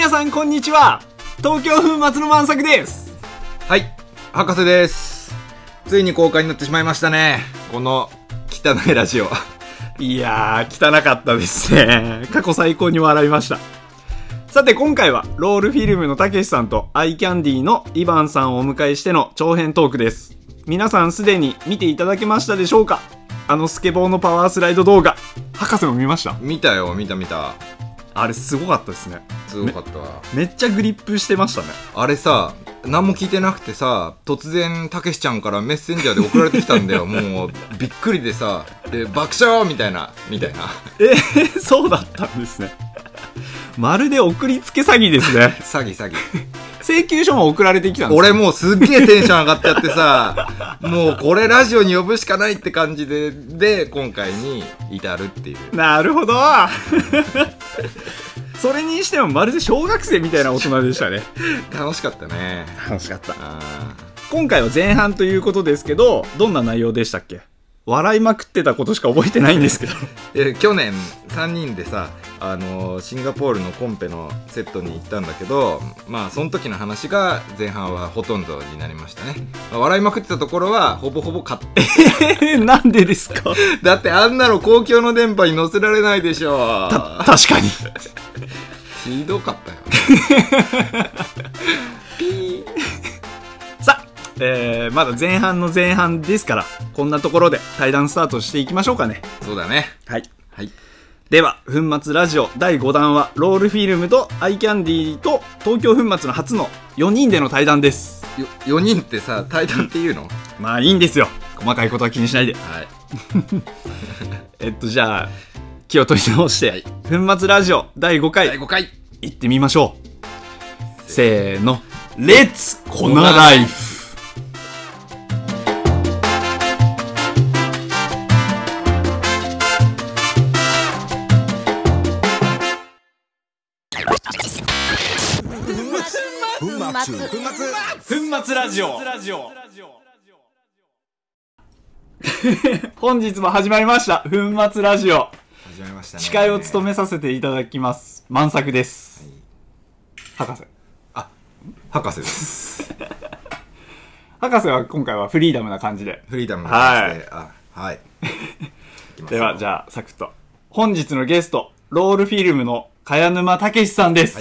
皆さんこんにちは。東京粉末の万作です。 はい、博士です。ついに公開になってしまいましたね、この汚いラジオ。 いやー、汚かったですね。過去最高に笑いました。さて今回はロールフィルムのたけしさんとアイキャンディーのイバンさんをお迎えしての長編トークです。皆さんすでに見ていただけましたでしょうか。あのスケボーのパワースライド動画、博士も見ました？ 見たよ、見た。 あれすごかったですね。 すごかったわ。 めっちゃグリップしてましたね。 あれさ、何も聞いてなくてさ、突然たけしちゃんからメッセンジャーで送られてきたんだよ。もうびっくりでさ、で爆笑みたいなそうだったんですね。まるで送りつけ詐欺ですね。 詐欺請求書も送られてきたんです。 俺もうすっげえテンション上がっちゃってさ、もうこれラジオに呼ぶしかないって感じで今回に至るっていう。 なるほど。それにしてもまるで小学生みたいな大人でしたね。 楽しかったね。 楽しかった。今回は前半ということですけど、どんな内容でしたっけ？笑いまくってたことしか覚えてないんですけど。 去年3人でさ、シンガポールのコンペのセットに行ったんだけど、まあその時の話が前半はほとんどになりましたね。笑いまくってたところはほぼほぼカット。 なんでですか？ だってあんなの公共の電波に載せられないでしょ。 確かに。 ひどかったよ。 ピー。さあ、まだ前半の前半ですから、こんなところで対談スタートしていきましょうかね。 そうだね。 はい。では、粉末ラジオ第5弾は、ロールフィルムとアイキャンディーと東京粉末の初の4人での対談です。 4人ってさ、対談って言うの？ まあいいんですよ。細かいことは気にしないで。 はい。 じゃあ、気を取り直して、はい、粉末ラジオ第5回行ってみましょう。せーの、レッツコナライフ。粉末ラジオ。本日も始まりました粉末ラジオ。 始まりましたね。 司会を務めさせていただきます万作です、はい、博士。 博士です。 博士は今回はフリーダムな感じで。 フリーダムな感じで。はい。 ではじゃあサクッと本日のゲスト、ロールフィルムの茅沼武さんです。 はい。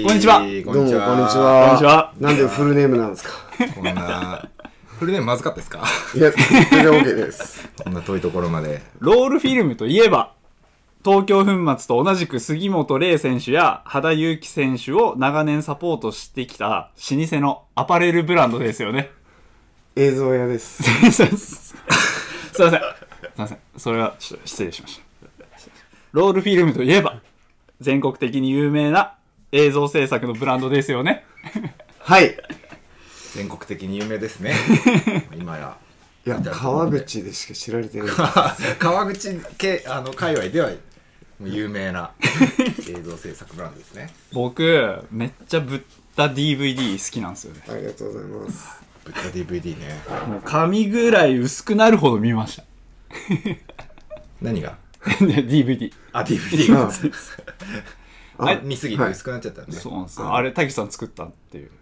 こんにちは。 どうもこんにちは。 こんにちは。 なんでフルネームなんですか？ こんなフルネームまずかったですか？ いや、全然 OK です。 こんな遠いところまで。 ロールフィルムといえば、東京粉末と同じく杉本玲選手や羽田裕樹選手を長年サポートしてきた老舗のアパレルブランドですよね。 映像屋です。 すいません。それはちょっと失礼しました。ロールフィルムといえば、全国的に有名な映像制作のブランドですよね。 はい。 全国的に有名ですね。今や。 いや、川口でしか知られてない。 川口系界隈では有名な映像制作ブランドですね。 僕めっちゃぶった DVD 好きなんですよね。 ありがとうございます。 ぶった DVD ね。 もう紙ぐらい薄くなるほど見ました。 何が？ DVD。 DVD が。 あれ見すぎて薄くなっちゃったんで。 そうなんですよ。あれたけしさん作ったっていう。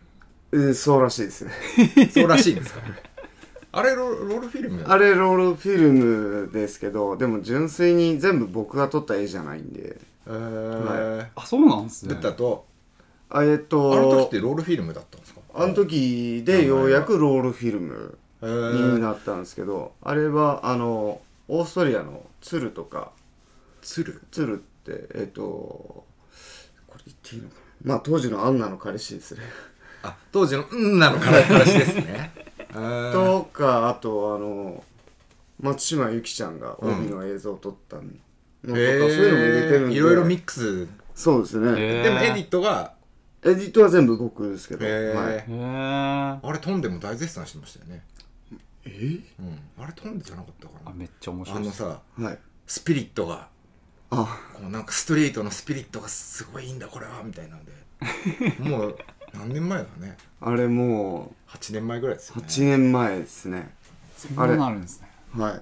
そうらしいですね。 そうらしいんですか？あれロールフィルム？ あれロールフィルムですけど、でも純粋に全部僕が撮った絵じゃないんで。 はい、あ、そうなんですね。 ブッダとあの時ってロールフィルムだったんですか？ あの時でようやくロールフィルムになったんですけど、あれはオーストリアの鶴とか鶴ってこれ言っていいのかな。まあ当時のアンナの彼氏ですね。 当時の女の彼氏ですね。 とか、あと松島由紀ちゃんが帯の映像を撮ったのとか、そういうのも入れてるんで、 いろいろミックス。 そうですね。 でもエディットは全部僕ですけど、はい、 あれトンデも大絶賛してましたよね。あれトンデじゃなかったかな。 めっちゃ面白い。 さ、 はい、 スピリットがこうなんかストリートのスピリットがすごいいいんだこれはみたいなんで。もう何年前だね。 あれもう 8年前ぐらいですよね。 8年前ですね。 そんなのあるんですね。 はい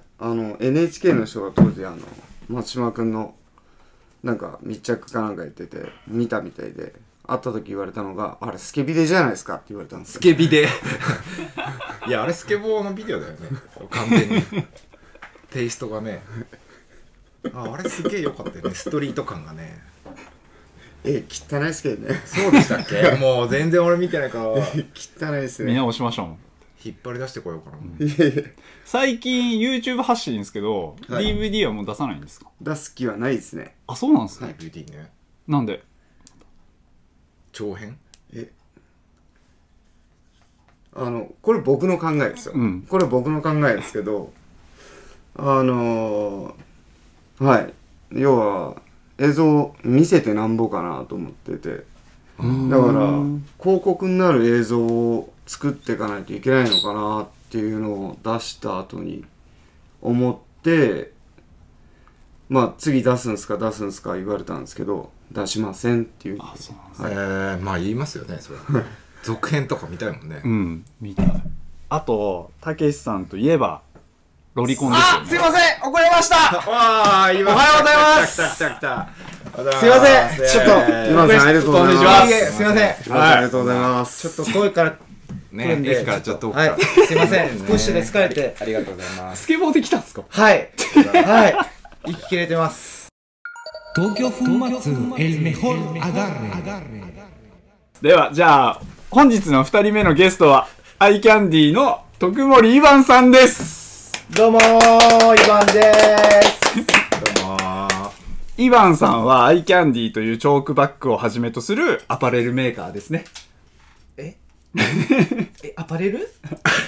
。NHK の人が当時松島くんのなんか密着かなんか言ってて見たみたいで、 会った時言われたのが、あれスケビデじゃないですかって言われたんですよ。 スケビデいやあれスケボーのビデオだよね完全にテイストがねあれすげえ良かったよねストリート感がね。 汚いですけどね。 そうでしたっけもう全然俺見てないから汚いですね。 見直しましょう。 引っ張り出してこようかな、 最近 YouTube 発信ですけど、 はい DVD はもう出さないんですか？ 出す気はないですね。 あ、そうなんですね。 DVD ねなんで？ 長編これ僕の考えですよ。 うんこれ僕の考えですけど、はい。要は、映像見せてなんぼかなと思ってて。だから、広告になる映像を作っていかないといけないのかなっていうのを出した後に思って、まあ、次出すんすか言われたんですけど、出しませんっていう。 あ、そうなんですね。 まあ言いますよねそれ続編とか見たいもんね、 うん、見たい。あと、たけしさんといえば、ロリコンですよね。 すいません遅れましたわあ、今おはようございます来た。 すいませんちょっと今さんありがとうございます。 いえいえすいませんありがとうございます。 ちょっと遠いから来るねんで駅からちょっと遠くから、 はいすいませんプッシュで疲れてありがとうございますスケボーで来たんですか？ はい息切れてます。 東京粉末 el mejor agarre では、じゃあ、本日の2人目のゲストは、アイキャンディーの徳森イバンさんです。 どうもーイバンでーす。 どうもー。 イバンさんはアイキャンディーというチョークバッグをはじめとするアパレルメーカーですね。 アパレル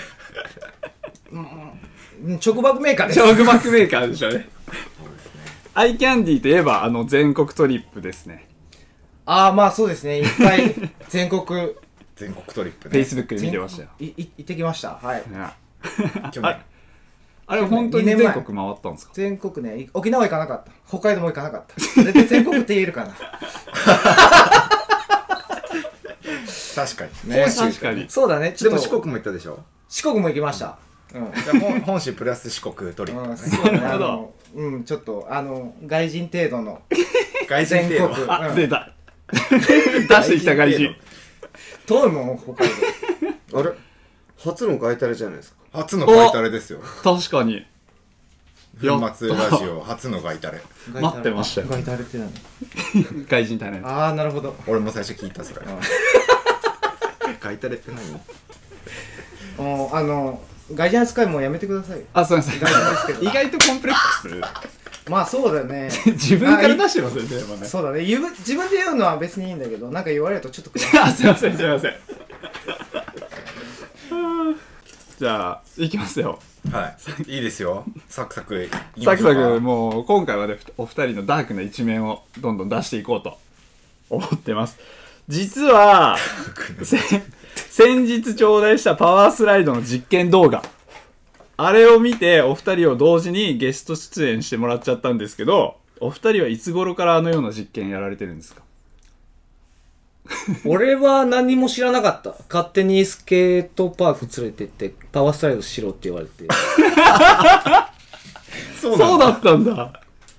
チョコバッグメーカーです。 チョークバッグメーカーでしょうね。アイキャンディーといえば、全国トリップですね。 まあそうですね。いっぱい全国トリップね。 Facebook で見てましたよ。 行ってきました。はい。 ね去年。 あれ本当に全国回ったんですか？ 全国ね、沖縄行かなかった。北海道も行かなかった。それで全国って言えるかな。 確かに。 ね確かに。 そうだね。 でも四国も行ったでしょ？ 四国も行きました。うん。 じゃあ本州プラス四国トリップね。 そうね。 なるほど。 ちょっと外人程度の外人程度。 全国あ、出た。出してきた外人。 遠いもん、北海道。 あれ初のガイタレじゃないですか。 初のガイタレですよ。 確かに。 粉末ラジオ初のガイタレ。 待ってましたよ。 ガイタレって何？ 外人体のやなるほど。 俺も最初聞いたそれ。ガイタレって何？ もう外人扱いもうやめてくださいよ。 つ。すいません。 外人ですけど。 意外とコンプレックまあそうだよね。 ス。自分から出してますよね、でもね。 そうだね。自分で言うのは別にいいんだけど、なんか言われるとちょっとすいません、すいません。じゃあ、いきますよ。 はい。いいですよ。サクサク。 サクサク、もう、今回はね、お二人のダークな一面をどんどん出していこうと思ってます。実は、先日頂戴したパワースライドの実験動画。あれを見て、お二人を同時にゲスト出演してもらっちゃったんですけど、お二人はいつ頃からあのような実験やられてるんですか？ 俺は何も知らなかった。勝手にスケートパーク連れてってパワースライドしろって言われて。 そうだったんだ。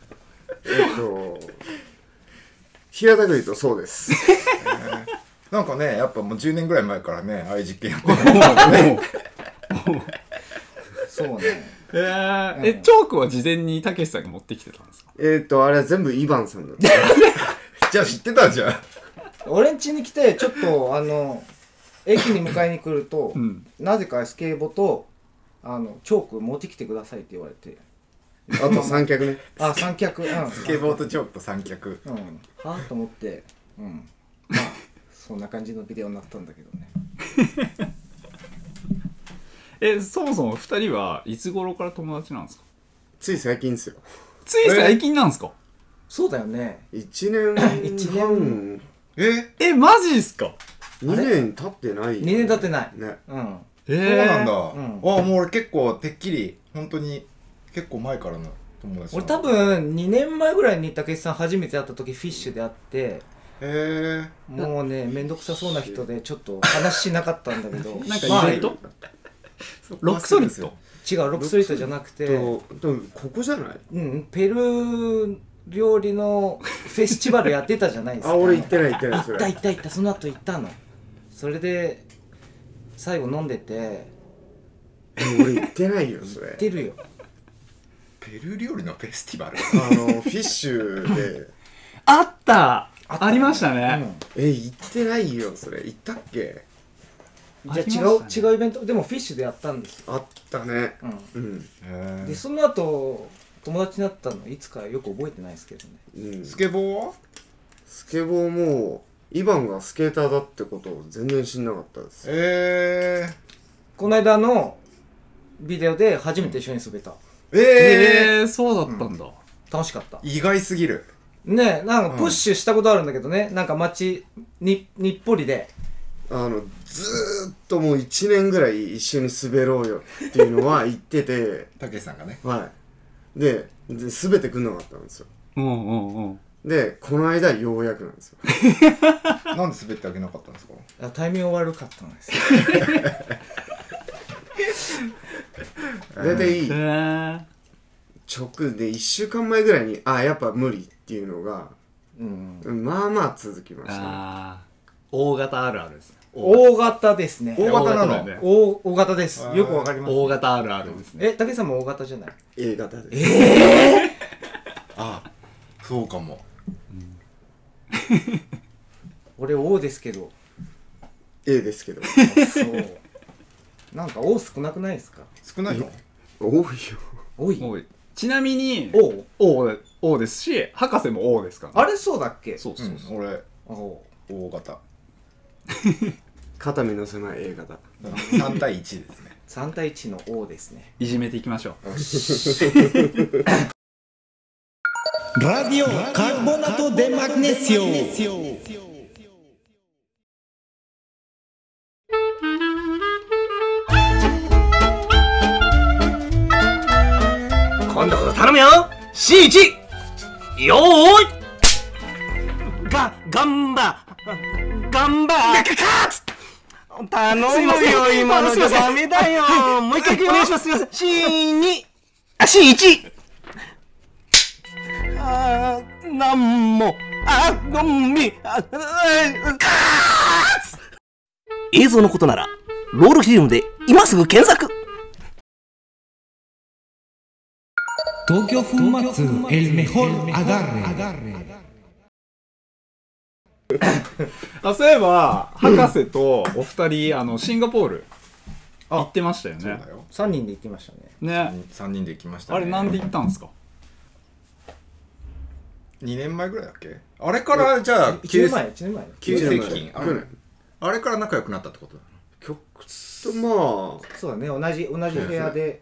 平たく言うとそうです。 なんかね、やっぱもう10年ぐらい前からね、ああいう実験やってる。 そうね。 チョークは事前にたけしさんが持ってきてたんですか？ あれは全部イバンさんだった。 じゃあ知ってたじゃん。 俺ん家に来てちょっと駅に迎えに来ると、なぜかスケボとチョーク持ってきてくださいって言われて。 あと三脚ね。 三脚。 スケボーとチョークと三脚。 はぁと思って、まあそんな感じのビデオになったんだけどね。 そもそも二人はいつ頃から友達なんですか？ つい最近ですよ。 つい最近なんですか？ そうだよね。 1年半。 マジですか ？2年経ってない。 2年経ってない。 ね。 そうなんだ。もう俺結構てっきり本当に結構前からの友達。 俺多分2年前ぐらいにたけしさん初めて会った時フィッシュで会って、もうねめんどくさそうな人でちょっと話しなかったんだけど。 なんかイベント？ロックソリッド？ 違う、ロックソリッドじゃなくて、 ここじゃない？ ペルー料理のフェスティバルやってたじゃないですか。 あ、俺行ってないそれ。 行ったその後行ったの。それで最後飲んでて。 俺行ってないよそれ。 行ってるよ。 ペルー料理のフェスティバル。 フィッシュでありましたね。 行ってないよそれ。行ったっけ？ じゃあ違うイベントでもフィッシュでやったんですよ。 あったね。 でその後友達になったのいつかよく覚えてないですけどね。 スケボーは？ スケボーもイバンがスケーターだってことを全然知んなかったです。 この間のビデオで初めて一緒に滑った。 そうだったんだ。 楽しかった。 意外すぎる。 ね、なんかプッシュしたことあるんだけどね、なんか街にっぽりでずーっともう1年ぐらい一緒に滑ろうよっていうのは言っててたけしさんがね。 で全てくんなかったんですよ。でこの間ようやくなんですよ。 なんで滑ってあげなかったんですか？ タイミング悪かったんですよ。 大体直で1週間前ぐらいにやっぱ無理っていうのが、まあまあ続きましたね。 大型あるあるですね。 大型ですね。 大型なの？ 大型です。よくわかります。 大型あるあるですね。 武さんも大型じゃない？ A 型です。 そうかも。 俺 O ですけど。 A ですけど。 そう。なんか O 少なくないですか？ 少ないの？ 多いよ。 多い。 ちなみに O ですし、博士も O ですからね。 あれそうだっけ？ そう俺大型。 肩身の狭い A 型。 3対1ですね。 3対1の O ですね。 いじめていきましょう。 Radio Carbonato de Magnesio. 今度こそ頼むよ !C1! よーいガンバ頼むよ今のじゃダメだよもう一回いくよお願いしますすいません C2! C1! なんも映像のことならロールフィルムで今すぐ検索東京粉末 el mejor agarre。 そういえば博士とお二人シンガポール行ってましたよね。 そうだよ。 3人で行きましたね。 ね。 3人で行きましたね。 あれなんで行ったんですか ？2年前ぐらいだっけ？あれからじゃあ 1年前急接近。 去あれから仲良くなったってことだ。 曲とまそうだね、同じ部屋で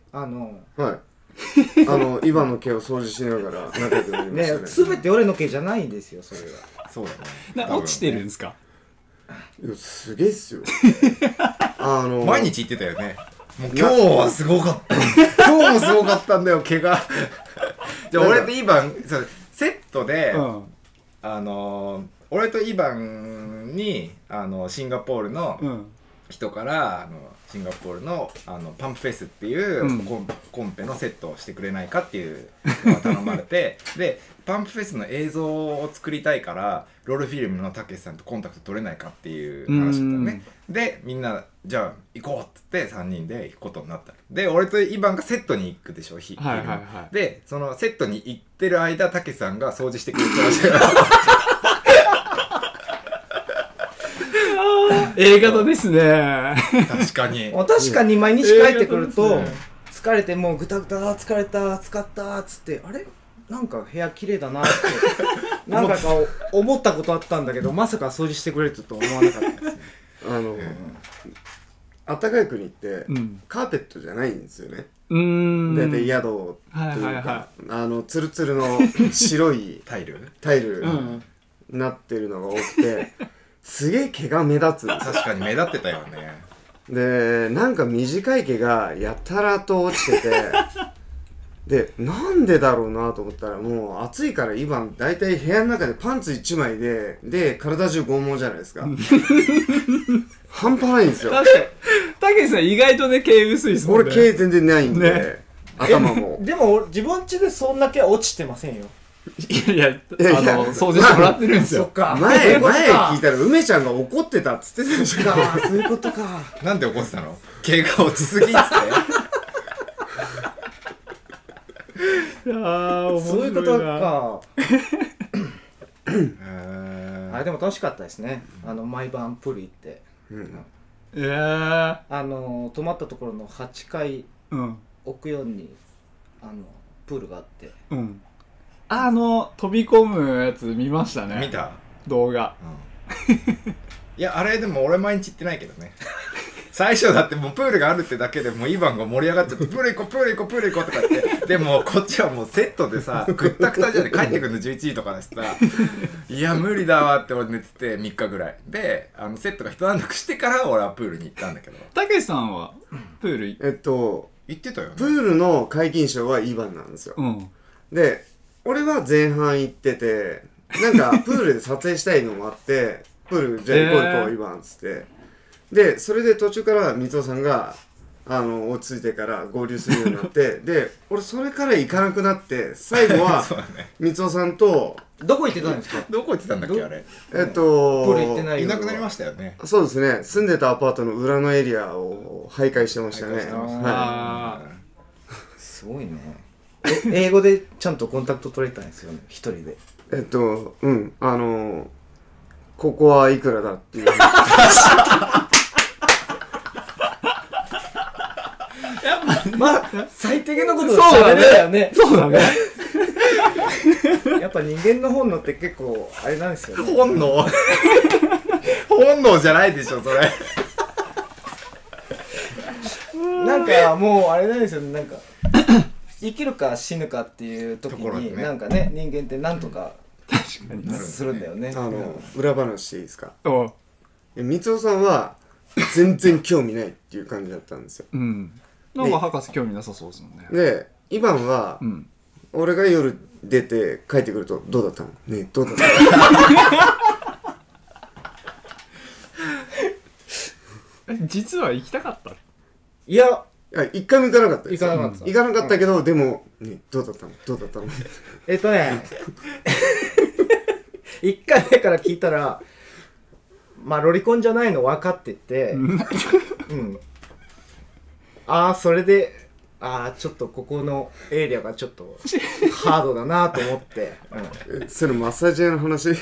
イバの毛を掃除しながら仲良くなりましたね。 全て俺の毛じゃないんですよそれは。 そうだね。 落ちてるんですか？ いやすげえっすよ。 毎日言ってたよね。もう今日はすごかった。今日もすごかったんだよ毛が。じゃあ俺とイバンセットで、俺とイバンにシンガポールの人からシンガポールのパンプフェスっていうコンペのセットをしてくれないかっていうのが頼まれてでパンプフェスの映像を作りたいからロールフィルムのたけしさんとコンタクト取れないかっていう話だったよね。でみんなじゃあ行こうって言って3人で行くことになった。で俺とイバンがセットに行くでしょ。でそのセットに行ってる間たけしさんが掃除してくれてましたよ。 A 型ですね。 確かに。 確かに毎日帰ってくると疲れてもうぐたぐた疲れた使ったっつってあれなんか部屋綺麗だなって何回か思ったことあったんだけどまさか掃除してくれると思わなかったですね。 あったかい国ってカーペットじゃないんですよね。だいたい宿というかツルツルの白いタイルになってるのが多くてすげえ毛が目立つ。 確かに目立ってたよね。 でなんか短い毛がやたらと落ちててでなんでだろうなと思ったらもう暑いから今だいたい部屋の中でパンツ1枚で体中剛毛じゃないですか。半端ないんですよ。 確かにたけしさん意外とね毛薄いですもんね。 俺毛全然ないんで、頭もでも自分家でそんだけ落ちてませんよ。 いや掃除してもらってるんですよ。 そっか。 前聞いたら梅ちゃんが怒ってたっつってたじゃん。 そういうことか。 なんで怒ってたの？毛が落ちすぎっつってそういうことか。あれでも楽しかったですね。毎晩プール行って、泊まったところの8階奥4にプールがあって、 飛び込むやつ見ましたね。 見た動画。 いやあれでも俺毎日行ってないけどね。最初だってもうプールがあるってだけでもうイバンが盛り上がっちゃってプール行こうプール行こうプール行こうとか言ってでもこっちはもうセットでさぐったくたじゃんで帰ってくるの11時とかだしさいや無理だわって俺寝てて3日ぐらいでセットが一段落してから俺はプールに行ったんだけど。 たけしさんはプール行ってたよね。 プールの解禁賞はイバンなんですよ、で俺は前半行っててなんかプールで撮影したいのもあってプールじゃあ行こう行こうイバンっつってでそれで途中から三尾さんが落ち着いてから合流するようになってで俺それから行かなくなって最後は三尾さんとどこ行ってたんですか？ どこ行ってたんだっけあれ。 プール行ってない。 いなくなりましたよね。 そうですね。住んでたアパートの裏のエリアを徘徊してましたね。 すごいね。英語でちゃんとコンタクト取れたんですよね、一人で。 ここはいくらだっていうまあ最低限のことは喋れたよね。 そうだね。 やっぱ人間の本能って結構あれなんですよね。 本能じゃないでしょそれ。 なんかもうあれなんですよね。なんか生きるか死ぬかっていう時に、なんかね人間ってなんとかするんだよね。 裏話していいですか？ 三尾さんは全然興味ないっていう感じだったんですよ。 なんか博士興味なさそうですもんね。 でイバンは、俺が夜出て帰ってくるとどうだったの？ねどうだったの？実は行きたかった。 いや一回も行かなかったです。 行かなかった。 行かなかったけど、でもねどうだったの？どうだったの？ 1回目から聞いたらまあロリコンじゃないの分かっててそれでちょっとここのエリアがちょっとハードだなと思って、 それマッサージ屋の話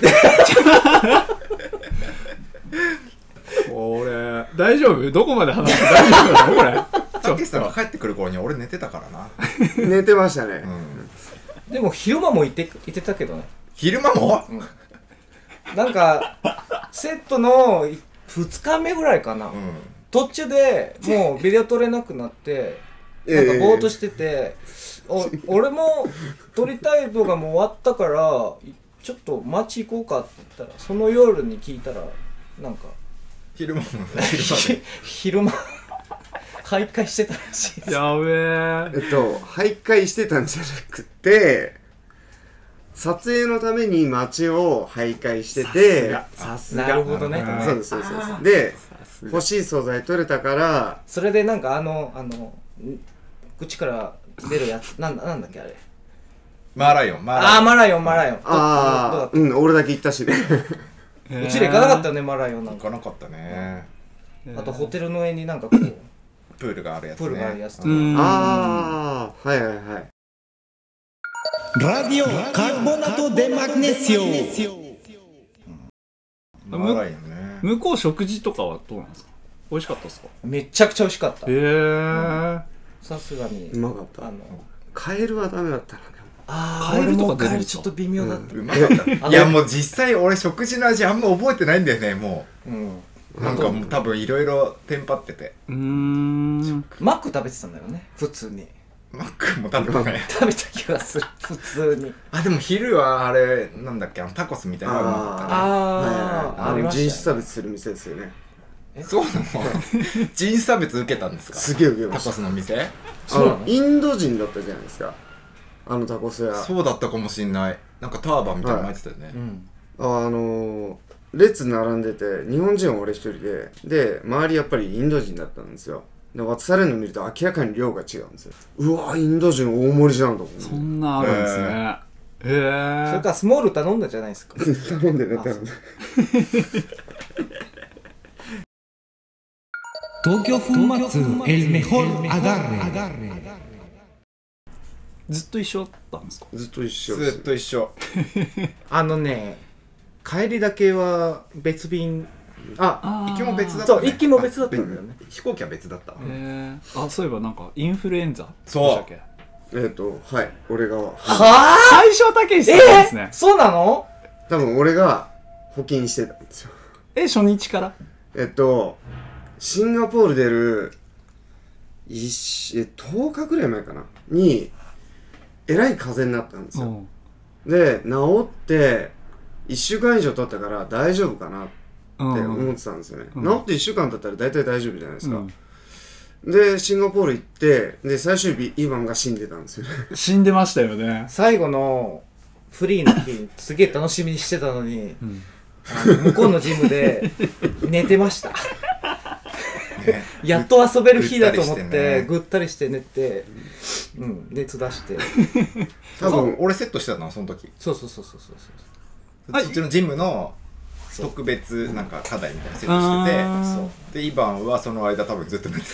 これ大丈夫？どこまで話して大丈夫なのこれ？ たけしさんが帰ってくる頃には俺寝てたからな。 寝てましたね、 でも昼間もいてたけどね。 昼間も？ なんかセットの2日目ぐらいかな、途中でもうビデオ撮れなくなってなんかぼーっとしてて、俺も撮りたい動画も終わったからちょっと街行こうかって言ったらその夜に聞いたらなんか昼間徘徊してたらしいです。 やべえ。 徘徊してたんじゃなくて撮影のために街を徘徊してて、 さすが。 なるほどね。 そうですそうです。で欲しい素材取れたからそれでなんか口から出るやつなんだっけあれ。 マーライオン。 マーライオン。 俺だけ行ったしね。 うちで行かなかったよね、マーライオンなんか。 行かなかったね。 あとホテルの上になんかこうプールがあるやつね。 プールがあるやつ。 はいはいはい。 Radio Carbonato de Magnesio。 マーライオンね。 向こう食事とかはどうなんですか？美味しかったですか？ めちゃくちゃ美味しかった。さすがにうまかった。カエルはダメだったな。 カエルとか出るんですか？ ちょっと微妙だった。 うまかった。いやもう実際俺食事の味あんま覚えてないんだよねもう。なんかもう多分いろいろテンパってて。 マック食べてたんだよね普通に。 マックも食べてない。 食べた気がする普通に。 でも昼はあれなんだっけタコスみたいなのがうまかったね。 人種差別する店ですよね。 そうなの？人種差別受けたんですか？ すげえ受けました。 タコスの店？ インド人だったじゃないですかタコス屋。 そうだったかもしんない。なんかターバンみたいなの巻いてたよね。 列並んでて日本人は俺一人で周りやっぱりインド人だったんですよ。で渡されるの見ると明らかに量が違うんですよ。うわインド人大盛りじゃんと思って。 そんなあるんですね。 それからスモール頼んだじゃないですか。 頼んでね、頼んで。 東京粉末 el mejor agarre。 ずっと一緒だったんですか？ ずっと一緒です。 ずっと一緒。 帰りだけは別便。 行きも別だったそう、 ね。 行きも別だったんだよね。 飛行機は別だった。 そういえばなんかインフルエンザそうでしたっけ？ はい。俺が、 最初はたけしさんですね。 そうなの？ 多分俺が補金してたんですよ。 初日から？ シンガポール出る、10日ぐらい前かなに、えらい風邪になったんですよ。で、治って、1週間以上経ったから大丈夫かなって思ってたんですよね。治って1週間経ったら大体大丈夫じゃないですか。で、シンガポール行って、で、最終日、イーバンが死んでたんですよね。 死んでましたよね。 最後のフリーの日、すげえ楽しみにしてたのに、向こうのジムで寝てました。やっと遊べる日だと思ってぐったりして寝て、熱出して多分俺セットしてたのその時。 そうそっちのジムの特別なんか課題みたいなセットしてて、でイバンはその間多分ずっと寝て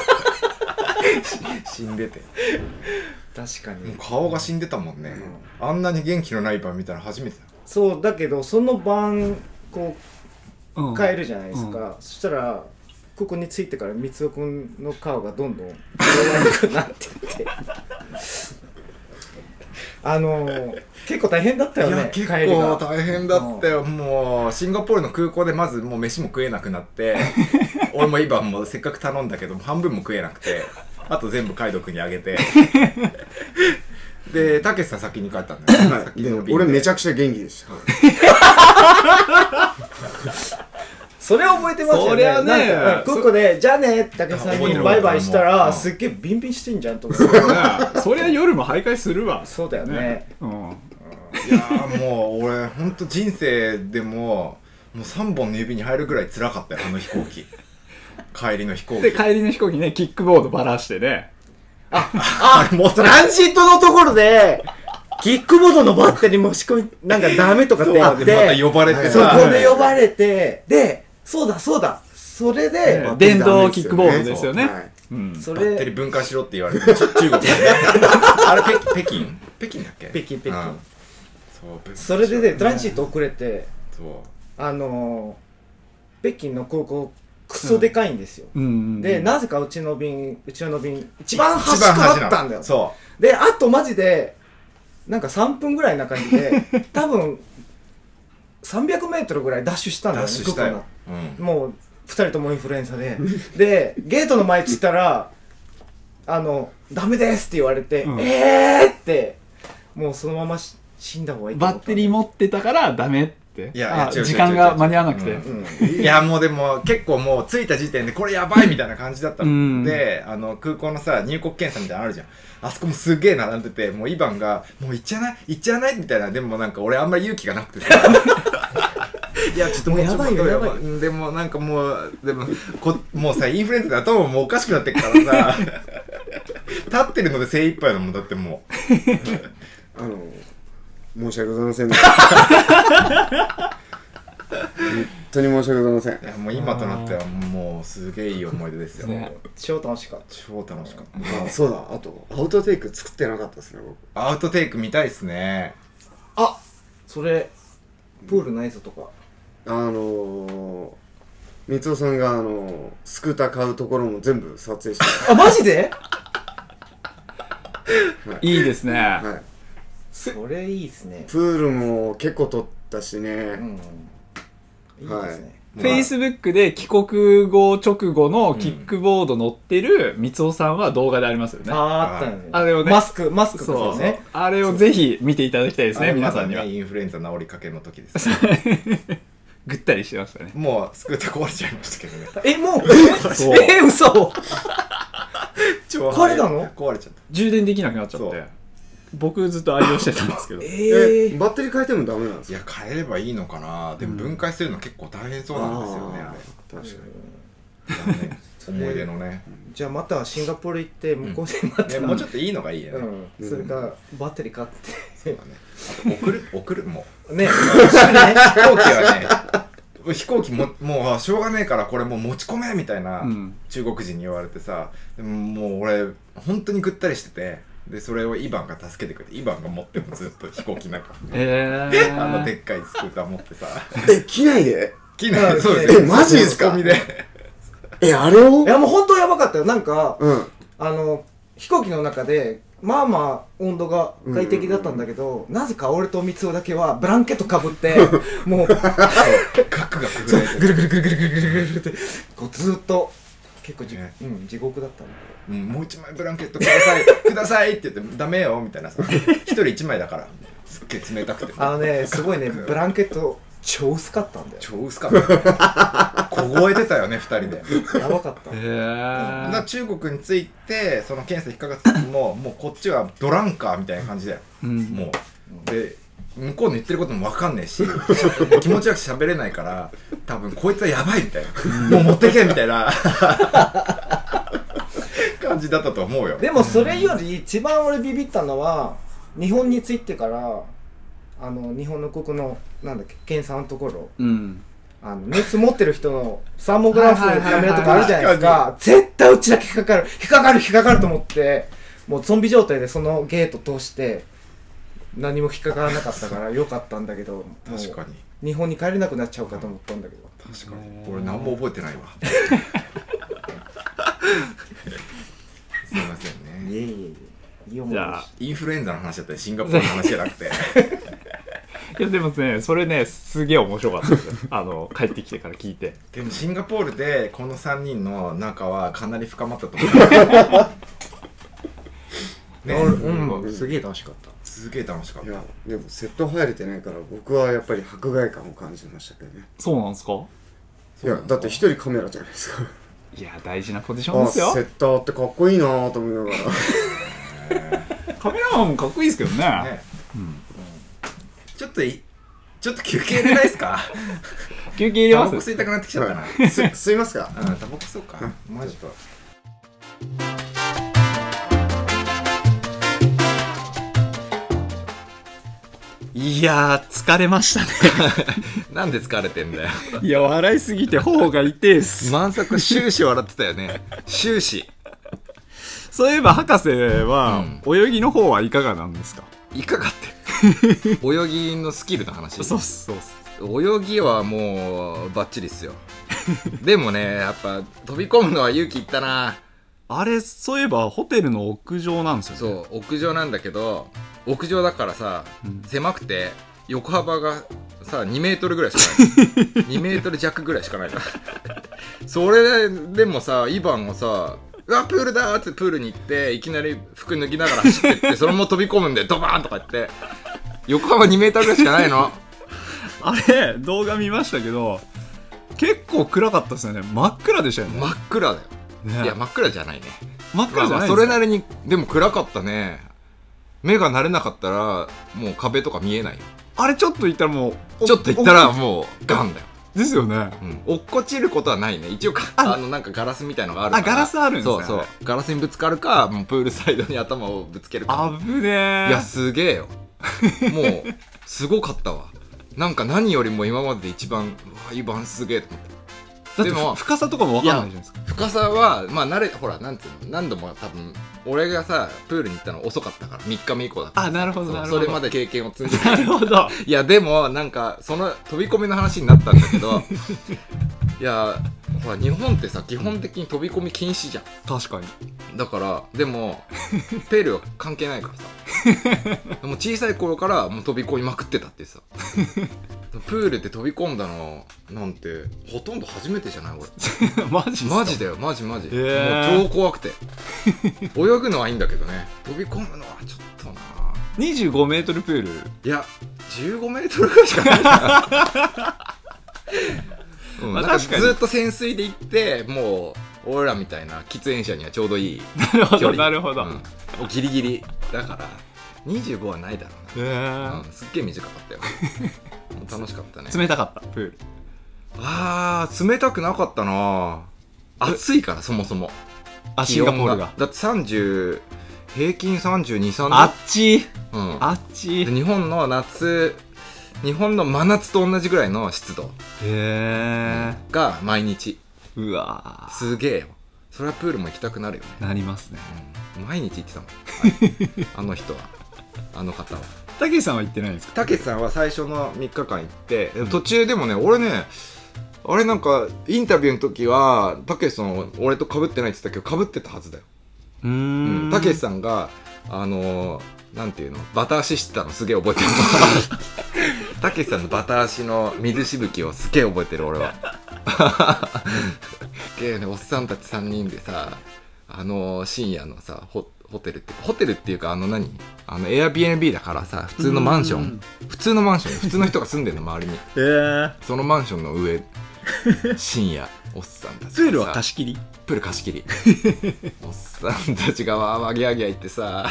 た。死んでて、 確かにもう顔が死んでたもんね。あんなに元気のないイバン見たら初めてだ。 そうだけど、その晩こう帰るじゃないですか。そしたらここに着いてから光雄くんの顔がどんどん弱くなってって結構大変だったよね。 結構大変だったよ。もうシンガポールの空港でまずもう飯も食えなくなって俺も今もうせっかく頼んだけど半分も食えなくて、あと全部海斗くんにあげてでたけしさん先に帰ったんだよ、先の便で。 俺めちゃくちゃ元気でした。 それは覚えてますよね。 そりゃね、 なんかここでじゃあねってたけしさんにバイバイしたらすっげえビンビンしてんじゃんと思って。 そりゃ夜も徘徊するわ。 そうだよね。 いやもう俺ほんと人生でもう3本の指に入るぐらい辛かったよ、あの飛行機。帰りの飛行機で帰りの飛行機ね、キックボードばらしてね。 もうトランジットのところでキックボードのバッテリー持ち込みなんかダメとかって言ってまた呼ばれてそこで呼ばれて、でそうだそれで電動キックボードですよね。 そバッテリれー分解しろって言われて、中国であれ北京だっけ？ 北京そうそれでねトランジット遅れて、 そう北京の空港クソでかいんですよ。でなぜかうちの便一番端っこだったんだよ。 そうであとマジでなんか3分ぐらいな感じで多分300メートルぐらいダッシュしたんだよね。 ダッシュしたよ。 もう2人ともインフルエンザででゲートの前着いたらダメですって言われて、ってもうそのまま死んだ方がいいと思った。 バッテリー持ってたからダメって。 いや違う時間が間に合わなくて。 いやもうでも結構もう着いた時点でこれやばいみたいな感じだったので、空港のさ入国検査みたいなのあるじゃん。あそこもすげえ並んでて、もうイバンがもう行っちゃわないみたいな。でもなんか俺あんまり勇気がなくてさいやちょっともうやばいよやばい。 でもなんかもうもうさインフルエンザで頭もおかしくなってっからさ立ってるので精一杯だもん。だってもう申し訳ございません。本当に申し訳ございません。 いやもう今となってはもうすげえいい思い出ですよ。 超楽しかった。 超楽しかった。 そうだ、あとアウトテイク作ってなかったですね、僕。 アウトテイク見たいっすね。 それプールの映像とか三尾さんがスクーター買うところも全部撮影してマジでいいですね。 はい。 それいいっすね。 プールも結構撮ったしね。 いいですね。 Facebook で帰国後直後のキックボード乗ってる三尾さんは動画でありますよね。 あったよね。 あれをね、 マスクそうね。 あれをぜひ見ていただきたいですね、皆さんには。 インフルエンザ治りかけの時です。 ぐったりしてましたね。 もうスクーター壊れちゃいましたけどね。 もう嘘壊れたの？ 壊れちゃった。 充電できなくなっちゃって。僕ずっと愛用してたんですけど。 バッテリー変えてもダメなんですか？ いや変えればいいのかな。でも分解するの結構大変そうなんですよね、あれ。 確かに。思い出のね。 じゃあまたシンガポール行って向こうでまたもうちょっといいのがいいよね。 それからバッテリー買ってそうだね。あと送るもうね飛行機はね、飛行機もうしょうがねえからこれもう持ち込めみたいな、中国人に言われてさ、でももう俺本当にぐったりしてて、でそれをイバンが助けてくれて、イバンが持ってもずっと飛行機の中あのでっかいスクーター持ってさ、 機内でそうですよ。 マジですか？ 持ち込みであれをいやもう本当やばかったよ。なんか、 うん飛行機の中でまあまあ温度が快適だったんだけど、なぜか俺と三尾だけはブランケットかぶってもうガクガクぐらいぐるぐるぐるぐるぐるぐるぐるってこうずっと結構ね地獄だったんだけど、 もう一枚ブランケットくださいくださいって言ってダメよみたいなさ、一人一枚だからすっげえ冷たくて、 すごいねブランケット超薄かったんだよ。 超薄かった凍えてたよね、二人で。 やばかった。 へえ。 だから中国に着いてその検査引っかかった時ももうこっちはドランカーみたいな感じだよ、もうで向こうの言ってることも分かんねえし気持ちよく喋れないから、多分こいつはやばいみたいな、もう持ってけみたいな感じだったと思うよ。 でもそれより一番俺ビビったのは、日本に着いてから日本のここのなんだっけ検査のところ、熱持ってる人のサーモグラフやめるとかあるじゃないですか。絶対うちだけ引っかかると思って、もうゾンビ状態でそのゲート通して何も引っかからなかったからよかったんだけど、 確かに日本に帰れなくなっちゃうかと思ったんだけど。 確かに俺何も覚えてないわすいませんね。 いえいえいえ、いい思い出しインフルエンザの話だったりシンガポールの話じゃなくていやでもね、それねすげえ面白かったですよ帰ってきてから聞いて。 でもシンガポールでこの3人の仲はかなり深まったと思うね、 すげえ楽しかった。 すげえ楽しかっいやでもセット入れてないから僕はやっぱり迫害感を感じましたけどね。 そうなんですか？ いやだって一人カメラじゃないですか。 いや大事なポジションですよ。 セッターってかっこいいなと思いながらカメラマンもかっこいいですけどね。 ね、ちょっと休憩入れないですか休憩入れます。 タバコ吸いたくなってきちゃったな吸いますか？ タバコ吸おうか、マジか。 いやー疲れましたねなんで疲れてんだよいや笑いすぎて頬が痛いっす。 満作終始笑ってたよね終始。 そういえば博士は、泳ぎの方はいかがなんですか？ いかがって泳ぎのスキルの話。 そうっす泳ぎはもうバッチリっすよでもねやっぱ飛び込むのは勇気いったな。 あれそういえばホテルの屋上なんですよね。 そう屋上なんだけど、屋上だからさ、狭くて横幅がさ2メートルぐらいしかない2メートル弱ぐらいしかないからそれでもさイバンがさうわプールだーってプールに行っていきなり服脱ぎながら走ってってそのまま飛び込むんでドバーンとか言って横幅2メートルぐらいしかないのあれ動画見ましたけど結構暗かったですよね。真っ暗でしたよね。 真っ暗だよ、 ね、 いや真っ暗じゃないね。 真っ暗じゃないんですか？ それなりにでも暗かったね。目が慣れなかったらもう壁とか見えないよ。 あれちょっと行ったらもうちょっと行ったらもうガンだよ。 ですよね。 落っこちることはないね。一応なんかガラスみたいのがあるから。 ガラスあるんですね。 そうガラスにぶつかるかもうプールサイドに頭をぶつけるか。 危ねえ。 いやすげえよもうすごかったわ。なんか何よりも今までで一番イバンすげえと思って。 だっても深さとかも分かんないじゃないですか。 深さはまあほらなんていうの何度も多分俺がさプールに行ったの遅かったから3日目以降だった。 なるほどなるほど。 それまで経験を積んでなるほど。 いやでもなんかその飛び込みの話になったんだけどいやほら日本ってさ基本的に飛び込み禁止じゃん。 確かに。 だからでもペールは関係ないからさもう小さい頃からもう飛び込みまくってたってさプールで飛び込んだのなんてほとんど初めてじゃない俺マジマジだよマジ、もう超怖くて泳ぐのはいいんだけどね飛び込むのはちょっとな。 25メートルプールいや15メートルぐらいしかないからなんかずっと潜水で行ってもう俺らみたいな喫煙者にはちょうどいい距離。 なるほど、 ギリギリだから25はないだろうな。すっげえ短かったよ楽しかったね。 冷たかったプール。 冷たくなかったな。暑いからそもそもシンガポールがだって平均32、3度。 あっちあっちで日本の真夏と同じぐらいの湿度へが毎日。 えうわすげえよ。それはプールも行きたくなるよね。 なりますね。 毎日行ってたもん、はいあの人は、あの方は。 たけしさんは行ってないんですか？ たけしさんは最初の3日間行って、途中でもね、俺ね、あれなんかインタビューの時はたけしさんは俺と被ってないって言ったけど被ってたはずだよ。たけしさんがなんていうの、バタ足してたのすげえ覚えてるたけしさんのバタ足の水しぶきをすげえ覚えてる俺はゲーね、おっさんたち3人でさ、深夜のさホテルっていうかエアビー NB だからさ、普通のマンション普通の人が住んでるの周りにそのマンションの上深夜おっさんたちプールは貸し切り？ プール貸し切りおっさんたちがわーわーギャーギャー言ってさ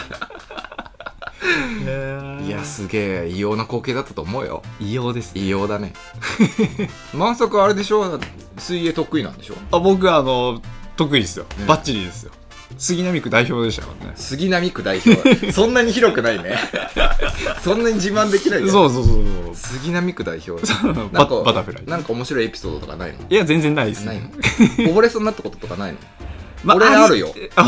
いやすげえ異様な光景だったと思うよ。 異様ですね。 異様だね満作あれでしょ、水泳得意なんでしょ？ 僕得意ですよ、バッチリですよ。杉並区代表でしたからね。 杉並区代表そんなに広くないねそんなに自慢できないね。 そう杉並区代表バタフライなんか面白いエピソードとかないの？ いや全然ないですないね。 の溺れそうになったこととかないの？俺あるよ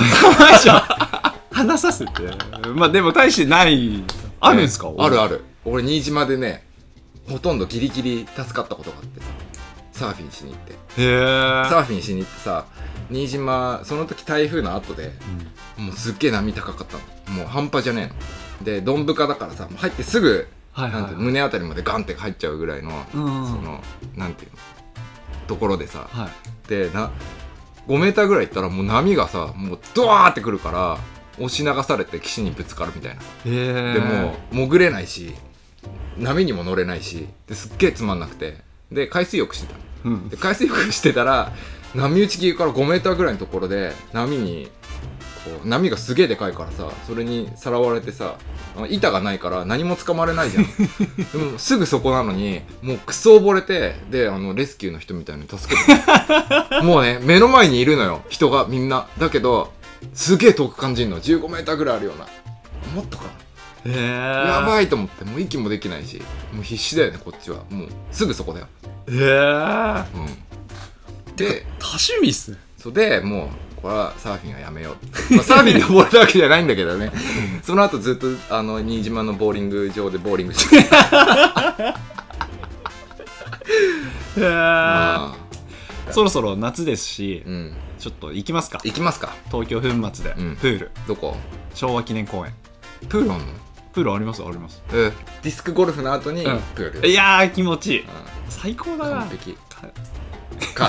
話させてでも大してないあるんですか？ ある。俺新島でね、ほとんどギリギリ助かったことがあってさ、サーフィンしに行って。サーフィンしに行ってさ、新島その時台風の後で、もうすっげえ波高かったの、もう半端じゃねえので、どんぶかだからさ、入ってすぐ、なんて胸あたりまでガンって入っちゃうぐらいの、そのなんていうのところでさ、で5メーターぐらい行ったらもう波がさ、もうドワーってくるから押し流されて岸にぶつかるみたいな。でも潜れないし波にも乗れないし、ですっげえつまんなくて、で海水浴してたの、で海水浴してたら波打ち際から5メーターぐらいのところで波がすげえでかいからさ、それにさらわれてさ、板がないから何も捕まれないじゃんでもすぐそこなのにもうクソ溺れて、でレスキューの人みたいに助けてもうね、目の前にいるのよ人がみんな。だけどすげえ遠く感じるの、15メーターぐらいあるような、もっとかな、やばいと思って、もう息もできないし、もう必死だよねこっちは、もうすぐそこだよ。で多趣味っすね。 そうでもうこれはサーフィンはやめよう、サーフィンで溺れたわけじゃないんだけどねその後ずっと新島のボーリング場でボーリングしてそろそろ夏ですし、ちょっと行きますか。 行きますか。 東京粉末で、プール。 どこ？ 昭和記念公園。 プールあんの？ プールあります。 ディスクゴルフの後にプール。 いやー気持ちいい。最高だな。 完璧か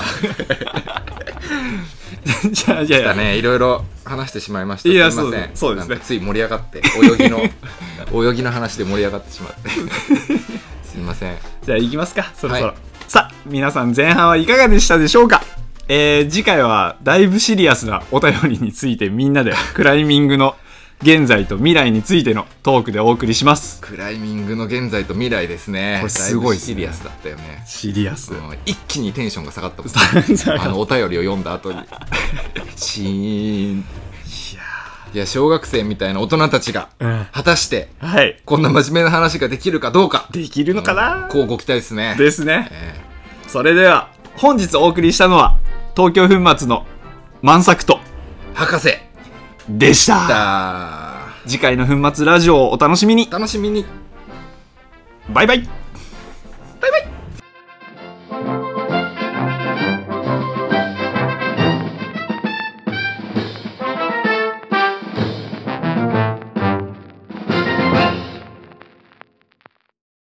じゃあ来たね、いろいろ話してしまいました。 いや、 すいません。 そうですね。 つい盛り上がって泳ぎの話で盛り上がってしまってすいません。 じゃあ行きますか、そろそろ。さあ皆さん前半はいかがでしたでしょうか。次回はだいぶシリアスなお便りについてみんなでクライミングの現在と未来についてのトークでお送りします。 クライミングの現在と未来ですね。 これすごいシリアスだったよね。 シリアス、 一気にテンションが下がったもんお便りを読んだ後にシーン。いや小学生みたいな大人たちが、果たして、こんな真面目な話ができるかどうか。 できるのかな、 こうご期待ですね。 ですね、それでは本日お送りしたのは東京粉末の万作と博士でした。次回の粉末ラジオをお楽しみに。 楽しみに。 バイバイ。